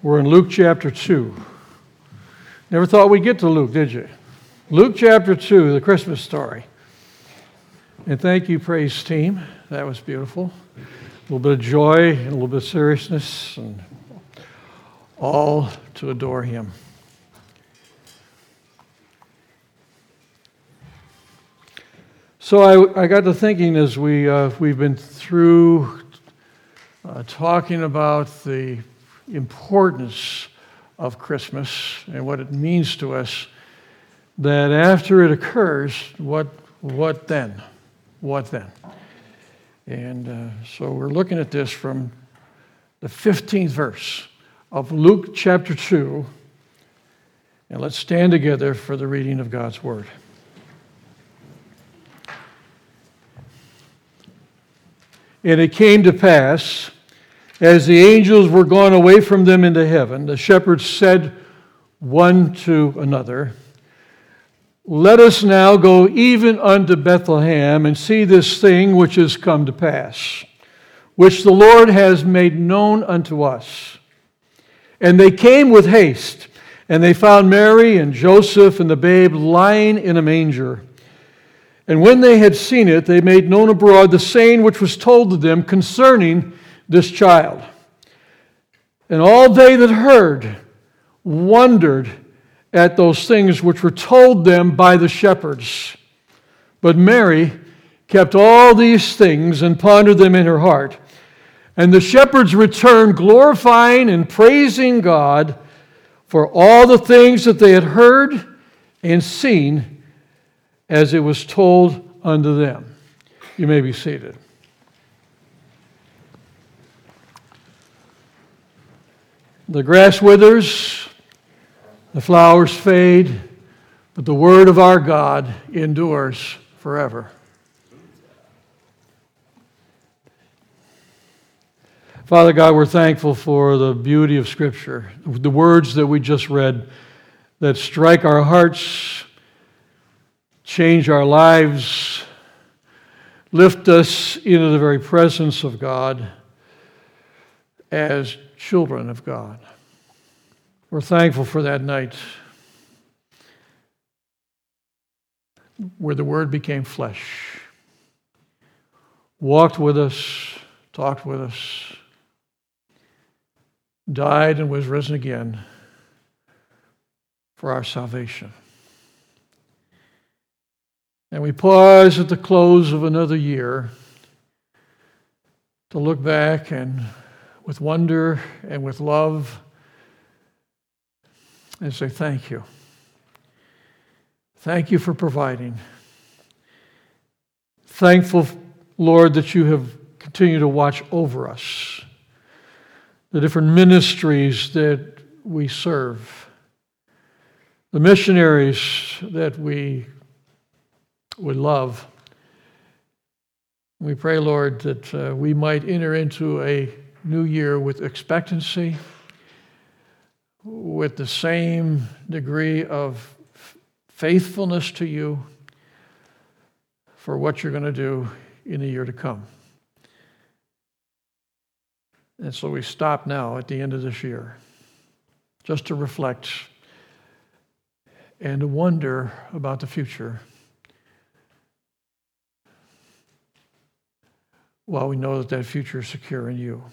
We're in Luke chapter 2. Never thought we'd get to Luke, did you? Luke chapter 2, the Christmas story. And thank you, praise team. That was beautiful. A little bit of joy and a little bit of seriousness, and all to adore Him. So I got to thinking as we've been through talking about the importance of Christmas and what it means to us, that after it occurs, what then? What then? And so we're looking at this from the 15th verse of Luke chapter 2, and let's stand together for the reading of God's Word. And it came to pass, as the angels were gone away from them into heaven, the shepherds said one to another, "Let us now go even unto Bethlehem, and see this thing which is come to pass, which the Lord has made known unto us." And they came with haste, and they found Mary and Joseph and the babe lying in a manger. And when they had seen it, they made known abroad the saying which was told to them concerning this child. And all they that heard wondered at those things which were told them by the shepherds. But Mary kept all these things and pondered them in her heart. And the shepherds returned, glorifying and praising God for all the things that they had heard and seen as it was told unto them. You may be seated. The grass withers, the flowers fade, but the word of our God endures forever. Father God, we're thankful for the beauty of Scripture, the words that we just read that strike our hearts, change our lives, lift us into the very presence of God as children of God. We're thankful for that night where the Word became flesh, walked with us, talked with us, died and was risen again for our salvation. And we pause at the close of another year to look back and with wonder and with love and say thank you. Thank you for providing. Thankful, Lord, that you have continued to watch over us, the different ministries that we serve, the missionaries that we love. We pray, Lord, that we might enter into a new year with expectancy, with the same degree of faithfulness to you for what you're going to do in the year to come. And so we stop now at the end of this year just to reflect and to wonder about the future, while we know that that future is secure in you.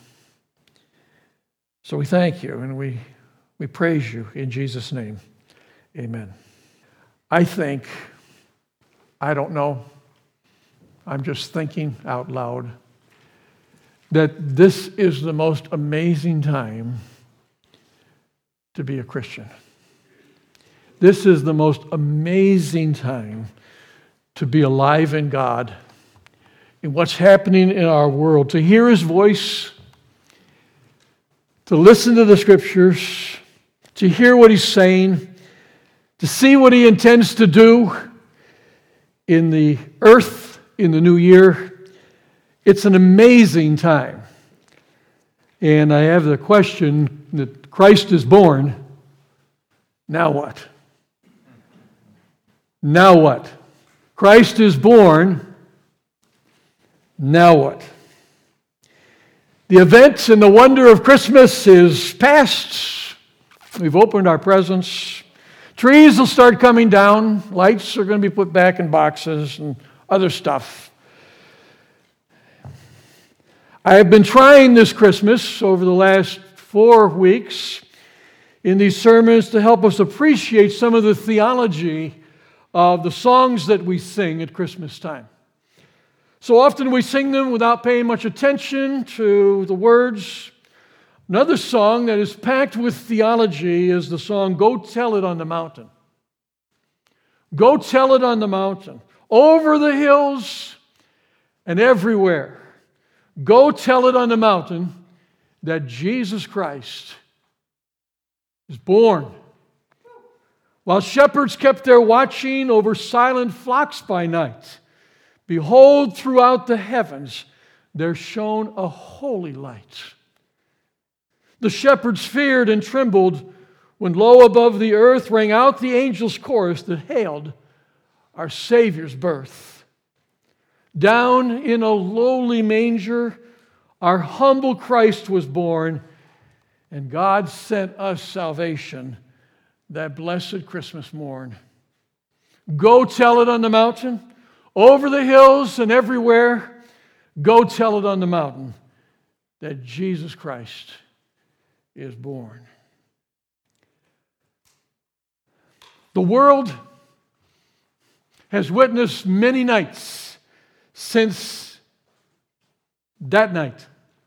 So we thank you and we praise you in Jesus' name. Amen. I don't know, I'm just thinking out loud, that this is the most amazing time to be a Christian. This is the most amazing time to be alive in God, in what's happening in our world, to hear His voice, to listen to the Scriptures, to hear what He's saying, to see what He intends to do in the earth in the new year. It's an amazing time. And I have the question that Christ is born. Now what? Now what? Christ is born. Now what? The events and the wonder of Christmas is past. We've opened our presents. Trees will start coming down. Lights are going to be put back in boxes and other stuff. I have been trying this Christmas over the last 4 weeks in these sermons to help us appreciate some of the theology of the songs that we sing at Christmas time. So often we sing them without paying much attention to the words. Another song that is packed with theology is the song, Go Tell It on the Mountain. Go tell it on the mountain, over the hills and everywhere. Go tell it on the mountain that Jesus Christ is born. While shepherds kept their watching over silent flocks by night, behold, throughout the heavens there shone a holy light. The shepherds feared and trembled when low above the earth rang out the angel's chorus that hailed our Savior's birth. Down in a lowly manger, our humble Christ was born, and God sent us salvation that blessed Christmas morn. Go tell it on the mountain, over the hills and everywhere. Go tell it on the mountain that Jesus Christ is born. The world has witnessed many nights since that night.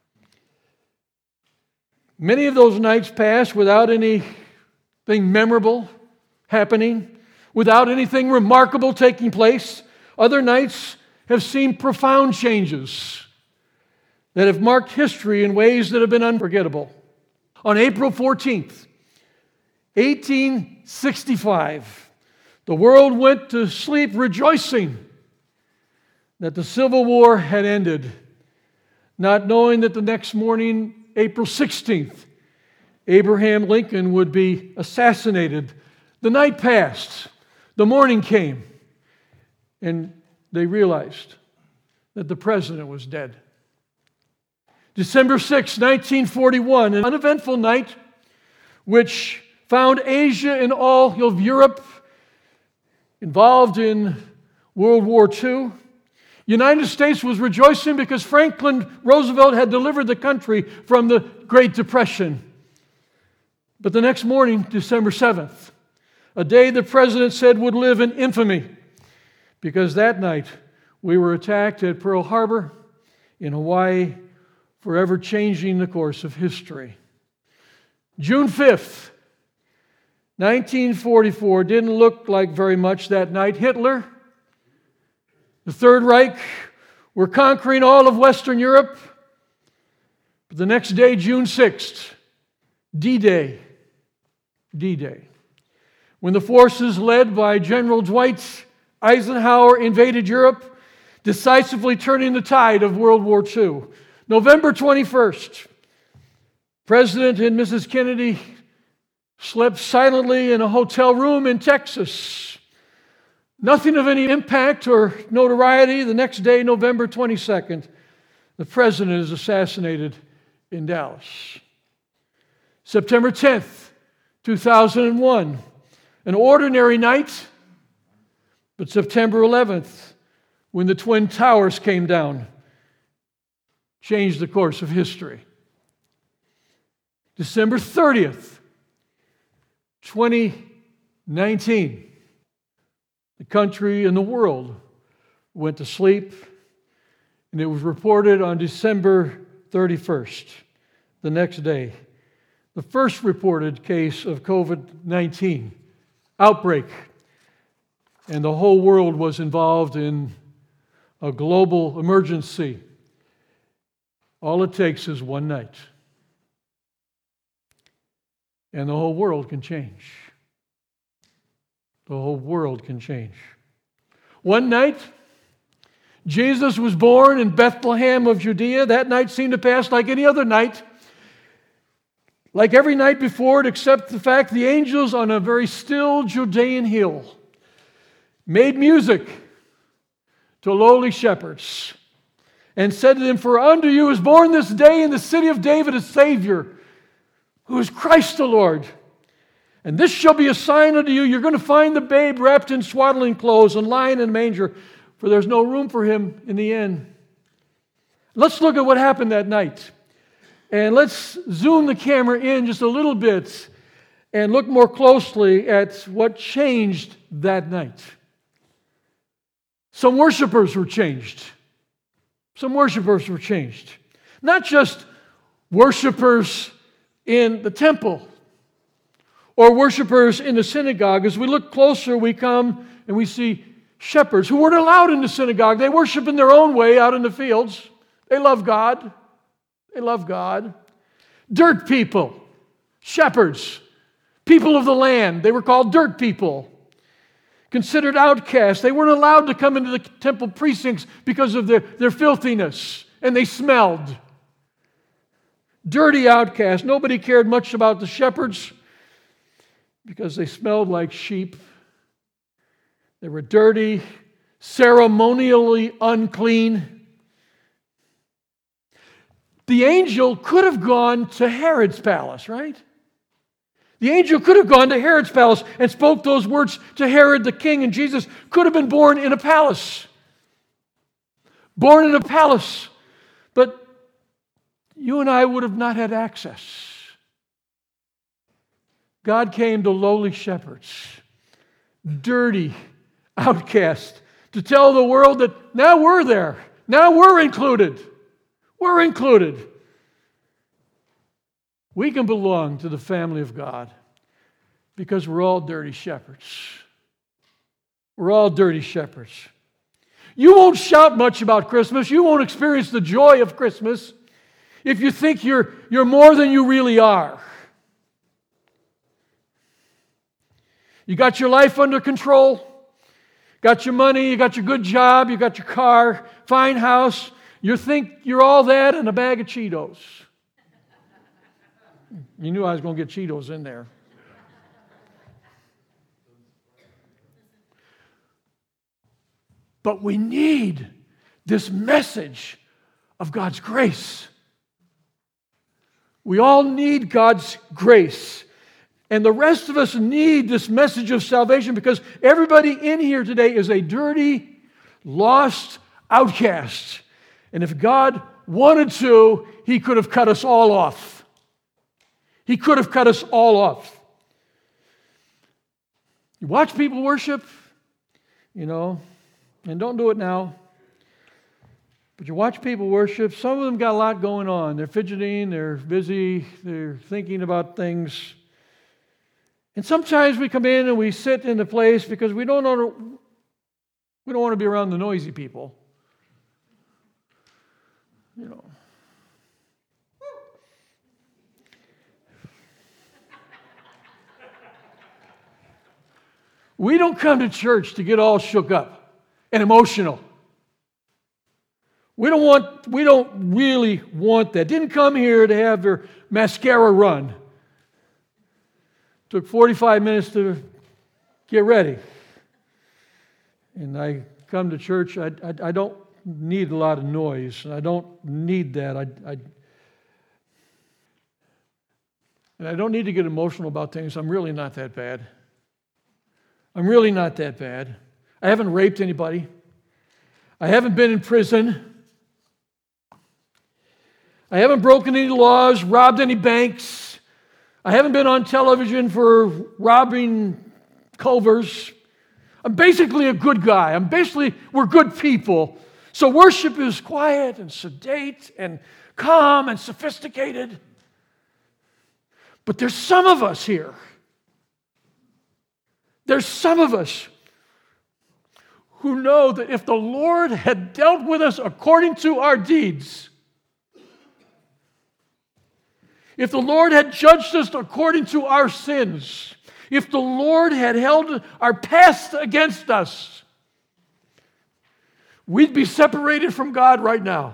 Many of those nights passed without anything memorable happening, without anything remarkable taking place. Other nights have seen profound changes that have marked history in ways that have been unforgettable. On April 14th, 1865, the world went to sleep rejoicing that the Civil War had ended, not knowing that the next morning, April 16th, Abraham Lincoln would be assassinated. The night passed, the morning came, and they realized that the president was dead. December 6, 1941, an uneventful night which found Asia and all of Europe involved in World War II. United States was rejoicing because Franklin Roosevelt had delivered the country from the Great Depression. But the next morning, December 7th, a day the president said would live in infamy, because that night we were attacked at Pearl Harbor in Hawaii, forever changing the course of history. June 5th, 1944 didn't look like very much that night. Hitler, the Third Reich, were conquering all of Western Europe. But the next day, June 6th, D-Day, when the forces led by General Dwight Eisenhower invaded Europe, decisively turning the tide of World War II. November 21st, President and Mrs. Kennedy slept silently in a hotel room in Texas. Nothing of any impact or notoriety. The next day, November 22nd, the president is assassinated in Dallas. September 10th, 2001, an ordinary night, but September 11th, when the Twin Towers came down, changed the course of history. December 30th, 2019, the country and the world went to sleep, and it was reported on December 31st, the next day, the first reported case of COVID-19 outbreak, and the whole world was involved in a global emergency. All it takes is one night, and the whole world can change. The whole world can change. One night, Jesus was born in Bethlehem of Judea. That night seemed to pass like any other night, like every night before it, except the fact the angels on a very still Judean hill made music to lowly shepherds and said to them, "For unto you is born this day in the city of David a Savior, who is Christ the Lord. And this shall be a sign unto you. You're going to find the babe wrapped in swaddling clothes and lying in a manger, for there's no room for him in the inn. Let's look at what happened that night. And let's zoom the camera in just a little bit and look more closely at what changed that night. Some worshipers were changed. Some worshipers were changed. Not just worshipers in the temple or worshipers in the synagogue. As we look closer, we come and we see shepherds who weren't allowed in the synagogue. They worship in their own way out in the fields. They love God. They love God. Dirt people, shepherds, people of the land. They were called dirt people. Considered outcasts. They weren't allowed to come into the temple precincts because of their filthiness, and they smelled. Dirty outcasts. Nobody cared much about the shepherds because they smelled like sheep. They were dirty, ceremonially unclean. The angel could have gone to Herod's palace, right? The angel could have gone to Herod's palace and spoke those words to Herod the king, and Jesus could have been born in a palace. Born in a palace. But you and I would have not had access. God came to lowly shepherds, dirty outcasts, to tell the world that now we're there. Now we're included. We're included. We can belong to the family of God because we're all dirty shepherds. We're all dirty shepherds. You won't shout much about Christmas. You won't experience the joy of Christmas if you think you're more than you really are. You got your life under control. Got your money. You got your good job. You got your car. Fine house. You think you're all that and a bag of Cheetos. You knew I was going to get Cheetos in there. But we need this message of God's grace. We all need God's grace. And the rest of us need this message of salvation because everybody in here today is a dirty, lost outcast. And if God wanted to, He could have cut us all off. He could have cut us all off. You watch people worship, and don't do it now. But you watch people worship, some of them got a lot going on. They're fidgeting, they're busy, they're thinking about things. And sometimes we come in and we sit in a place because we don't want to be around the noisy people. We don't come to church to get all shook up and emotional. We don't really want that. Didn't come here to have their mascara run. Took 45 minutes to get ready. And I come to church, I don't need a lot of noise, and I don't need that. And I don't need to get emotional about things. I'm really not that bad. I'm really not that bad. I haven't raped anybody. I haven't been in prison. I haven't broken any laws, robbed any banks. I haven't been on television for robbing Culvers. I'm basically a good guy. We're good people. So worship is quiet and sedate and calm and sophisticated. But there's some of us here. There's some of us who know that if the Lord had dealt with us according to our deeds, if the Lord had judged us according to our sins, if the Lord had held our past against us, we'd be separated from God right now.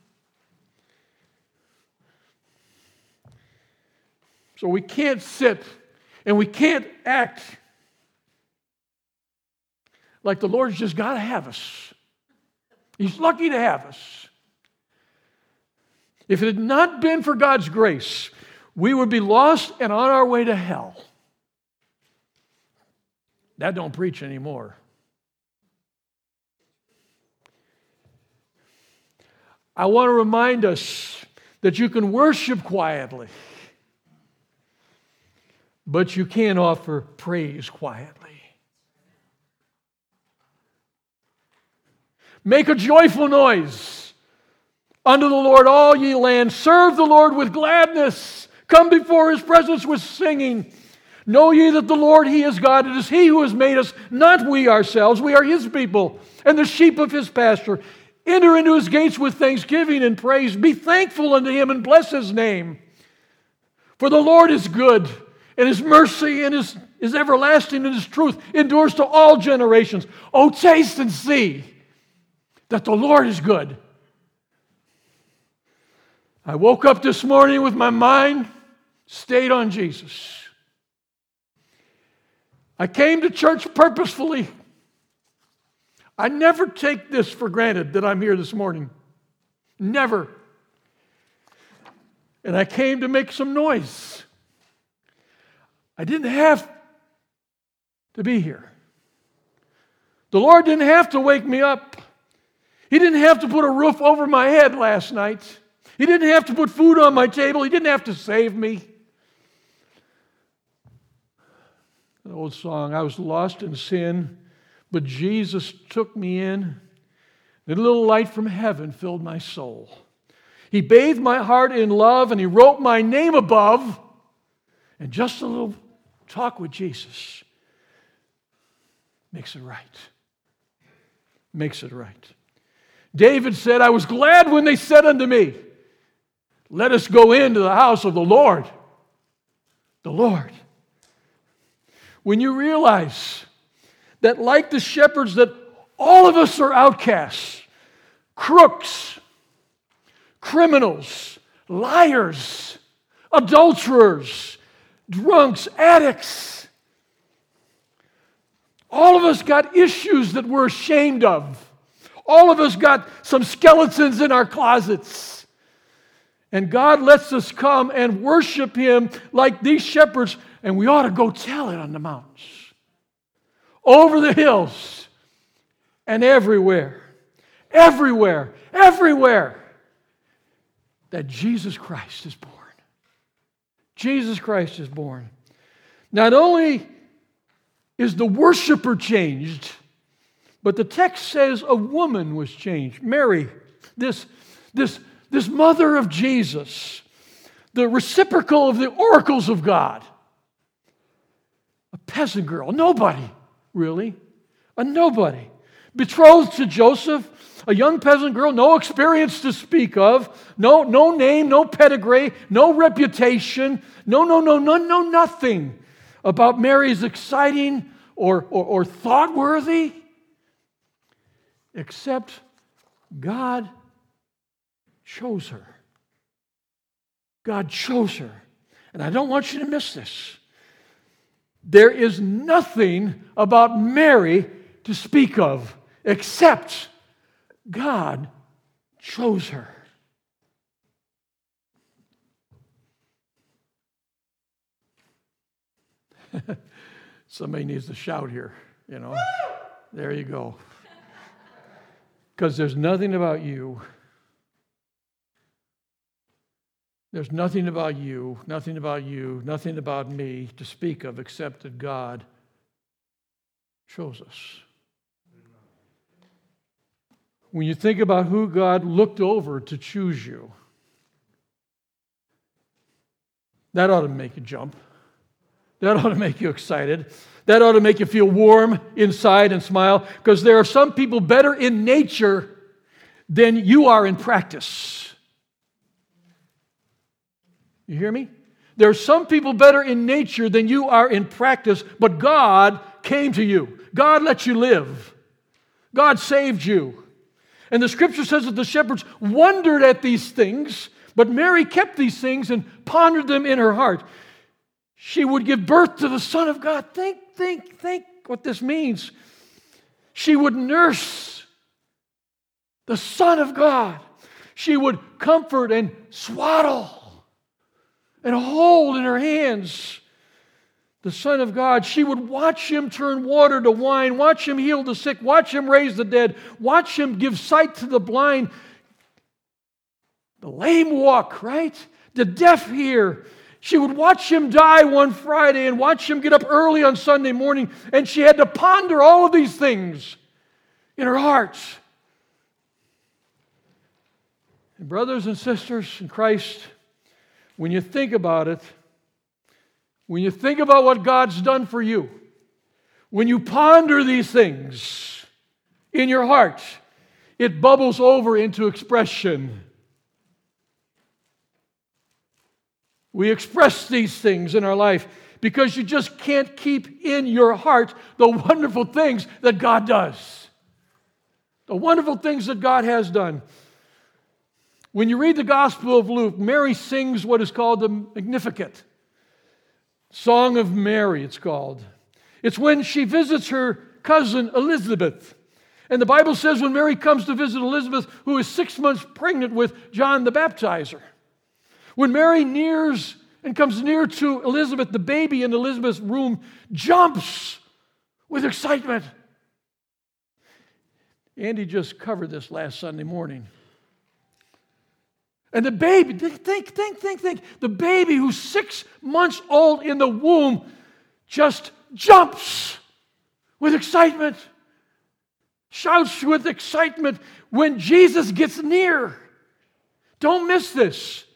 So we can't sit and we can't act like the Lord's just got to have us. He's lucky to have us. If it had not been for God's grace, we would be lost and on our way to hell. That don't preach anymore. I want to remind us that you can worship quietly, but you can't offer praise quietly. Make a joyful noise unto the Lord, all ye lands. Serve the Lord with gladness. Come before His presence with singing. Know ye that the Lord, He is God. It is He who has made us, not we ourselves. We are His people and the sheep of His pasture. Enter into His gates with thanksgiving and praise. Be thankful unto Him and bless His name. For the Lord is good, and His mercy and His everlasting, and His truth endures to all generations. Oh, taste and see that the Lord is good. I woke up this morning with my mind stayed on Jesus. I came to church purposefully. I never take this for granted that I'm here this morning. Never. And I came to make some noise. I didn't have to be here. The Lord didn't have to wake me up. He didn't have to put a roof over my head last night. He didn't have to put food on my table. He didn't have to save me. An old song, I was lost in sin, but Jesus took me in. A little light from heaven filled my soul. He bathed my heart in love, and He wrote my name above. And just a little talk with Jesus makes it right. Makes it right. David said, I was glad when they said unto me, let us go into the house of the Lord. The Lord. When you realize that like the shepherds, that all of us are outcasts, crooks, criminals, liars, adulterers, drunks, addicts. All of us got issues that we're ashamed of. All of us got some skeletons in our closets. And God lets us come and worship Him like these shepherds, and we ought to go tell it on the mountains, over the hills, and everywhere, everywhere, everywhere, that Jesus Christ is born. Jesus Christ is born. Not only is the worshiper changed, but the text says a woman was changed. Mary, this mother of Jesus, the reciprocal of the oracles of God. A peasant girl, nobody, really. A nobody. Betrothed to Joseph, a young peasant girl, no experience to speak of, no name, no pedigree, no reputation, nothing about Mary is exciting or thought-worthy, except God chose her. God chose her. And I don't want you to miss this. There is nothing about Mary to speak of except God chose her. Somebody needs to shout here, you know. There you go. Because there's nothing about you. There's nothing about you, nothing about me to speak of except that God chose us. When you think about who God looked over to choose you, that ought to make you jump. That ought to make you excited. That ought to make you feel warm inside and smile, because there are some people better in nature than you are in practice. You hear me? There are some people better in nature than you are in practice, but God came to you. God let you live. God saved you. And the scripture says that the shepherds wondered at these things, but Mary kept these things and pondered them in her heart. She would give birth to the Son of God. Think what this means. She would nurse the Son of God. She would comfort and swaddle and hold in her hands the Son of God, she would watch him turn water to wine, watch him heal the sick, watch him raise the dead, watch him give sight to the blind, the lame walk, right? The deaf hear. She would watch him die one Friday and watch him get up early on Sunday morning, and she had to ponder all of these things in her heart. And brothers and sisters in Christ, when you think about it, when you think about what God's done for you, when you ponder these things in your heart, it bubbles over into expression. We express these things in our life because you just can't keep in your heart the wonderful things that God does. The wonderful things that God has done. When you read the Gospel of Luke, Mary sings what is called the Magnificat. Song of Mary, it's called. It's when she visits her cousin Elizabeth. And the Bible says when Mary comes to visit Elizabeth, who is 6 months pregnant with John the Baptizer. When Mary nears and comes near to Elizabeth, the baby in Elizabeth's womb jumps with excitement. Andy just covered this last Sunday morning. And the baby, think. The baby who's 6 months old in the womb just jumps with excitement, shouts with excitement when Jesus gets near. Don't miss this.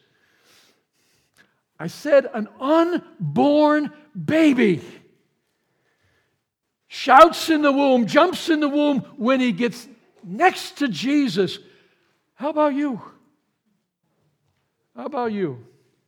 I said an unborn baby shouts in the womb, jumps in the womb when he gets next to Jesus. How about you? How about you?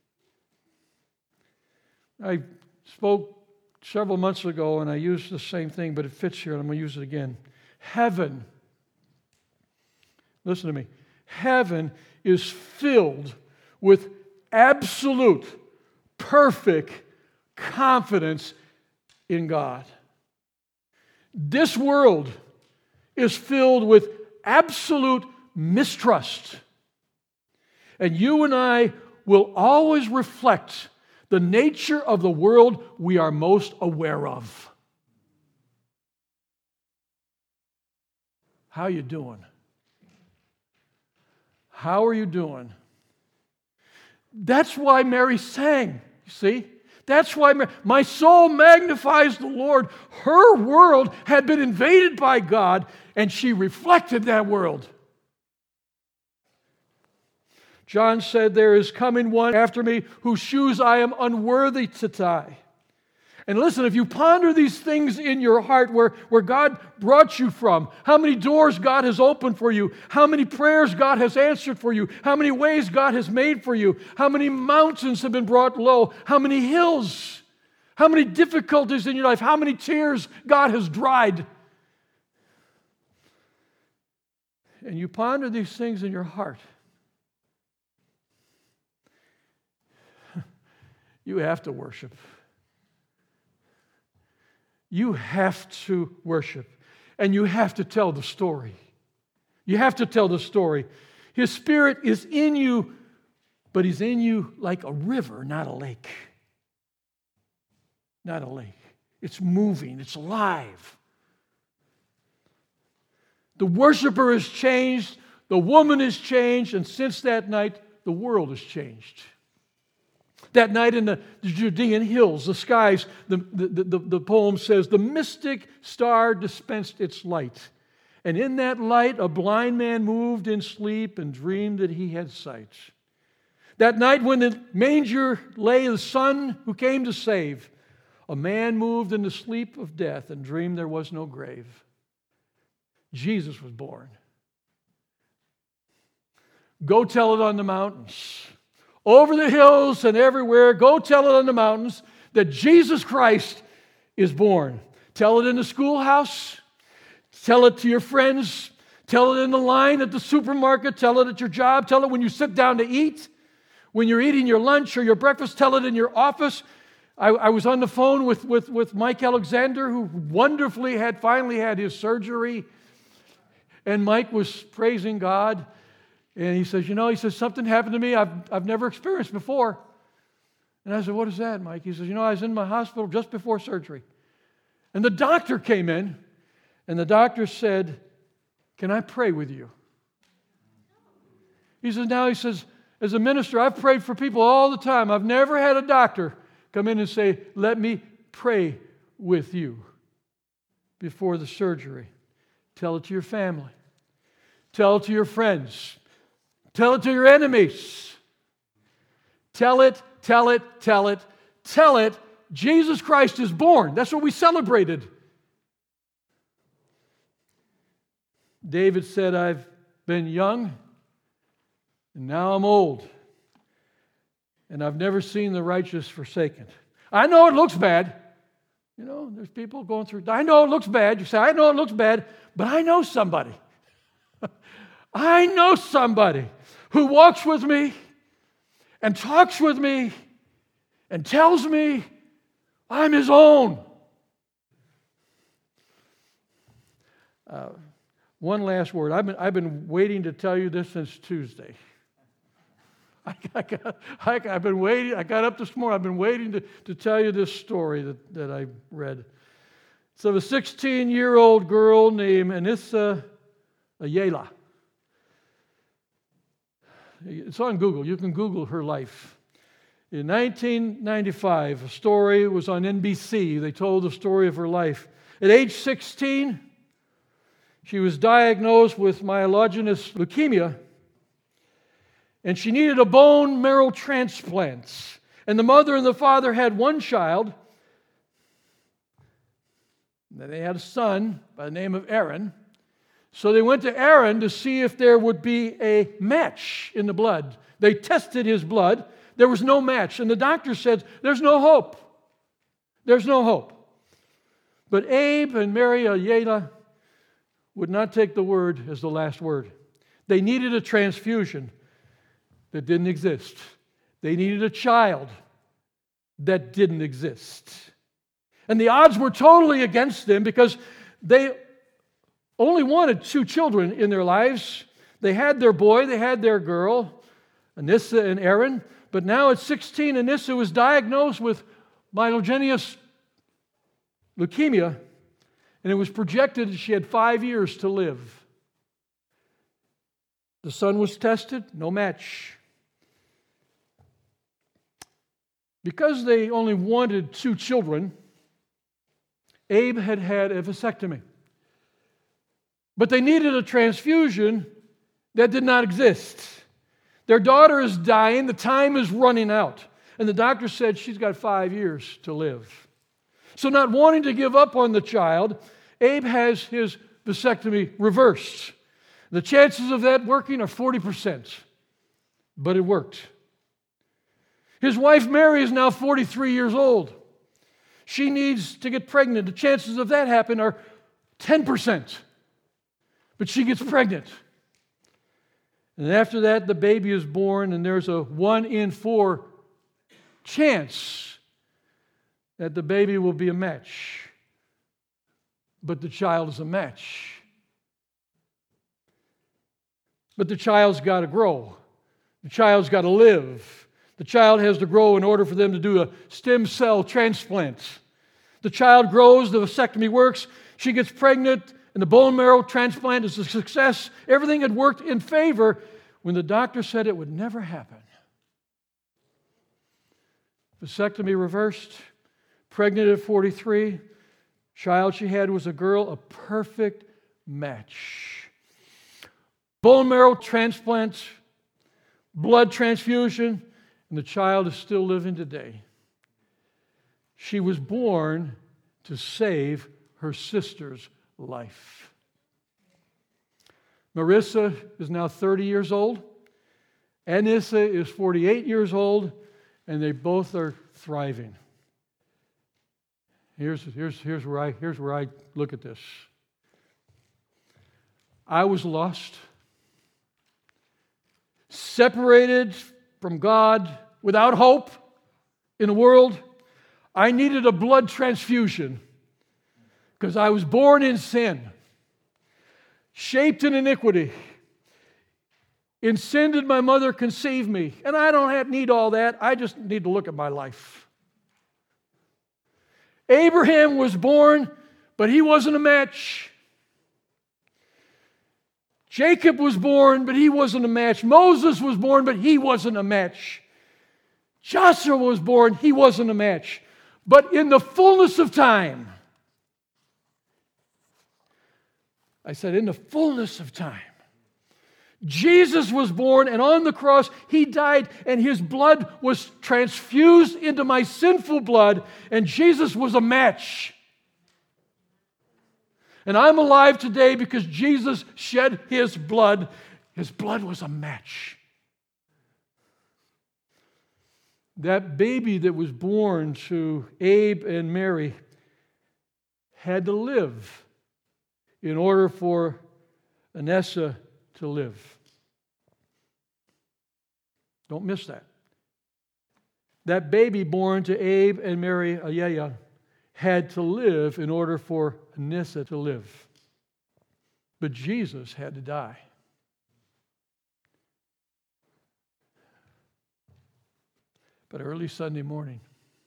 I spoke several months ago and I used the same thing, but it fits here and I'm going to use it again. Heaven, listen to me, heaven is filled with absolute, perfect confidence in God. This world is filled with absolute mistrust. And you and I will always reflect the nature of the world we are most aware of. How are you doing? How are you doing? That's why Mary sang, you see? That's why my soul magnifies the Lord. Her world had been invaded by God, and she reflected that world. John said, there is coming one after me whose shoes I am unworthy to tie. And listen, if you ponder these things in your heart where God brought you from, how many doors God has opened for you, how many prayers God has answered for you, how many ways God has made for you, how many mountains have been brought low, how many hills, how many difficulties in your life, how many tears God has dried. And you ponder these things in your heart. You have to worship. You have to worship. And you have to tell the story. You have to tell the story. His Spirit is in you, but He's in you like a river, not a lake. Not a lake. It's moving. It's alive. The worshiper has changed. The woman has changed. And since that night, the world has changed. That night in the Judean hills, the skies, the poem says, the mystic star dispensed its light. And in that light, a blind man moved in sleep and dreamed that he had sight. That night when the manger lay the Son who came to save, a man moved in the sleep of death and dreamed there was no grave. Jesus was born. Go tell it on the mountains. Over the hills and everywhere, go tell it on the mountains that Jesus Christ is born. Tell it in the schoolhouse. Tell it to your friends. Tell it in the line at the supermarket. Tell it at your job. Tell it when you sit down to eat. When you're eating your lunch or your breakfast, tell it in your office. I was on the phone with Mike Alexander, who wonderfully finally had his surgery. And Mike was praising God. And he says, something happened to me I've never experienced before. And I said, what is that, Mike? He says, I was in my hospital just before surgery. And the doctor came in, and the doctor said, can I pray with you? He says, as a minister, I've prayed for people all the time. I've never had a doctor come in and say, let me pray with you before the surgery. Tell it to your family. Tell it to your friends. Tell it to your enemies. Tell it, tell it, tell it, tell it. Jesus Christ is born. That's what we celebrated. David said, I've been young, and now I'm old, and I've never seen the righteous forsaken. I know it looks bad. There's people going through, I know it looks bad. You say, I know it looks bad, but I know somebody. I know somebody who walks with me and talks with me and tells me I'm his own. One last word. I've been waiting to tell you this since Tuesday. I've been waiting. I got up this morning. I've been waiting to tell you this story that I read. It's of a 16-year-old girl named Anissa Ayala. It's on Google. You can Google her life. In 1995, a story was on NBC. They told the story of her life. At age 16, she was diagnosed with myelogenous leukemia, and she needed a bone marrow transplant. And the mother and the father had one child. Then they had a son by the name of Aaron. So they went to Aaron to see if there would be a match in the blood. They tested his blood. There was no match. And the doctor said, there's no hope. There's no hope. But Abe and Mary Ayala would not take the word as the last word. They needed a transfusion that didn't exist. They needed a child that didn't exist. And the odds were totally against them because they only wanted 2 children in their lives. They had their boy, they had their girl, Anissa and Aaron. But now at 16, Anissa was diagnosed with myelogenous leukemia, and it was projected that she had 5 years to live. The son was tested, no match. Because they only wanted 2 children, Abe had had a vasectomy. But they needed a transfusion that did not exist. Their daughter is dying, the time is running out. And the doctor said she's got 5 years to live. So not wanting to give up on the child, Abe has his vasectomy reversed. The chances of that working are 40%. But it worked. His wife Mary is now 43 years old. She needs to get pregnant. The chances of that happening are 10%. But she gets pregnant. And after that, the baby is born, and there's a 1 in 4 chance that the baby will be a match. But the child is a match. But the child's got to grow. The child's got to live. The child has to grow in order for them to do a stem cell transplant. The child grows, the vasectomy works, she gets pregnant, and the bone marrow transplant is a success. Everything had worked in favor when the doctor said it would never happen. Vasectomy reversed, pregnant at 43. Child she had was a girl, a perfect match. Bone marrow transplant, blood transfusion, and the child is still living today. She was born to save her sister's life. Marissa is now 30 years old. Anissa is 48 years old, and they both are thriving. Here's where I look at this. I was lost, separated from God, without hope in the world. I needed a blood transfusion because I was born in sin, shaped in iniquity, In sin did my mother conceive me. And I don't need all that. I just need to look at my life. Abraham was born, but he wasn't a match. Jacob was born, but he wasn't a match. Moses was born, but he wasn't a match. Joshua was born, he wasn't a match. But in the fullness of time, I said, in the fullness of time, Jesus was born, and on the cross, he died, and his blood was transfused into my sinful blood, and Jesus was a match. And I'm alive today because Jesus shed his blood. His blood was a match. That baby that was born to Abe and Mary had to live in order for Anessa to live. Don't miss that. That baby born to Abe and Mary Ayaya had to live in order for Anessa to live. But Jesus had to die. But early Sunday morning,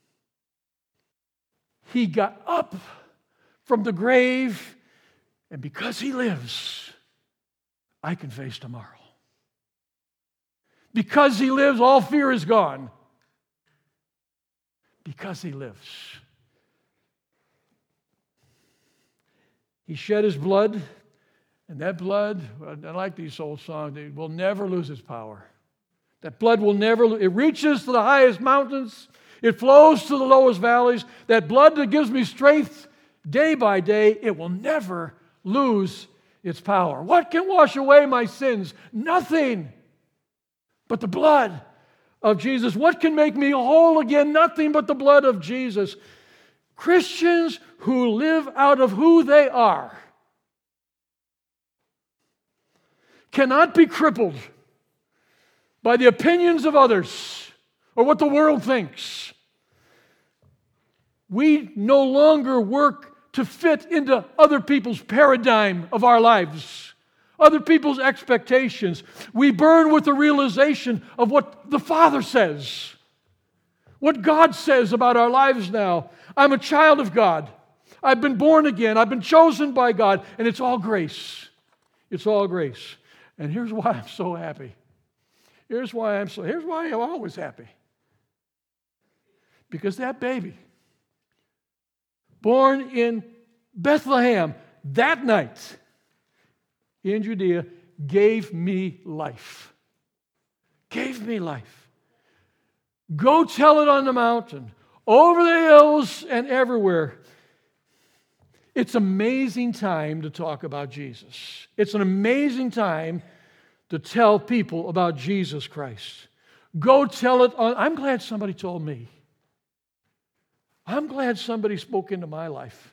he got up from the grave, and because he lives, I can face tomorrow. Because he lives, all fear is gone. Because he lives. He shed his blood, and that blood, I like these old songs, it will never lose its power. That blood will never, it reaches to the highest mountains, it flows to the lowest valleys. That blood that gives me strength day by day, it will never lose its power. What can wash away my sins? Nothing but the blood of Jesus. What can make me whole again? Nothing but the blood of Jesus. Christians who live out of who they are cannot be crippled by the opinions of others or what the world thinks. We no longer work to fit into other people's paradigm of our lives, other people's expectations. We burn with the realization of what the Father says, what God says about our lives now. I'm a child of God. I've been born again. I've been chosen by God, and it's all grace. It's all grace. And here's why I'm so happy. Here's why I'm always happy. Because that baby, born in Bethlehem that night in Judea, gave me life. Gave me life. Go tell it on the mountain, over the hills and everywhere. It's an amazing time to talk about Jesus. It's an amazing time to tell people about Jesus Christ. Go tell it on. I'm glad somebody told me. I'm glad somebody spoke into my life.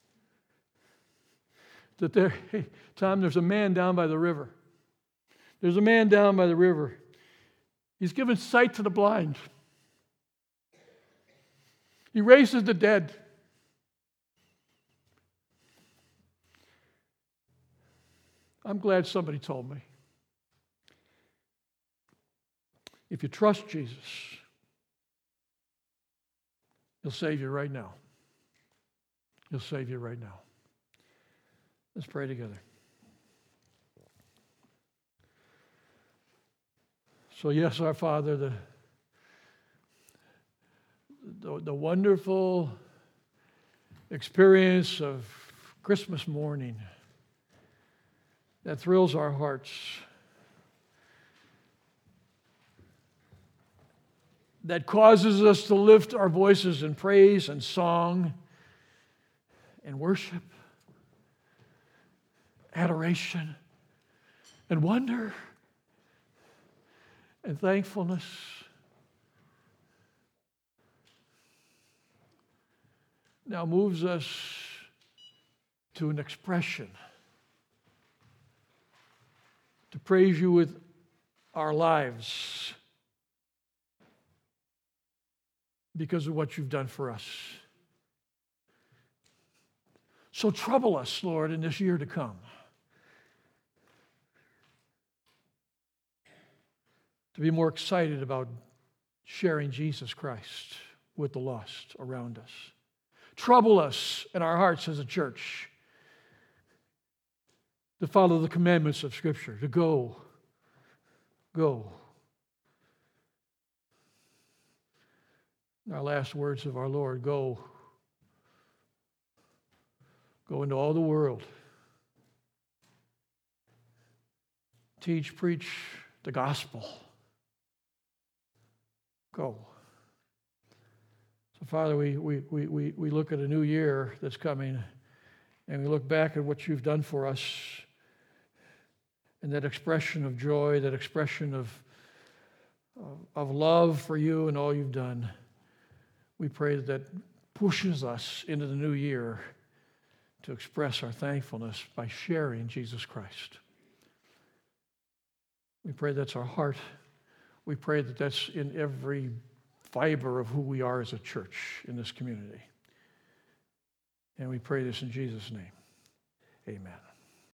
That hey, Tom, there's a man down by the river. There's a man down by the river. He's given sight to the blind. He raises the dead. I'm glad somebody told me. If you trust Jesus, He'll save you right now. He'll save you right now. Let's pray together. So yes, our Father, the wonderful experience of Christmas morning that thrills our hearts, that causes us to lift our voices in praise and song and worship, adoration and wonder and thankfulness. Now moves us to an expression to praise you with our lives because of what you've done for us. So trouble us, Lord, in this year to come. to be more excited about sharing Jesus Christ with the lost around us. Trouble us in our hearts as a church to follow the commandments of Scripture, to go. In our last words of our Lord, go. Go into all the world. Teach, preach the gospel. Go. So, Father, we look at a new year that's coming, and we look back at what you've done for us, and that expression of joy, that expression of love for you and all you've done. We pray that pushes us into the new year to express our thankfulness by sharing Jesus Christ. We pray that's our heart. We pray that that's in every fiber of who we are as a church in this community. And we pray this in Jesus' name. Amen.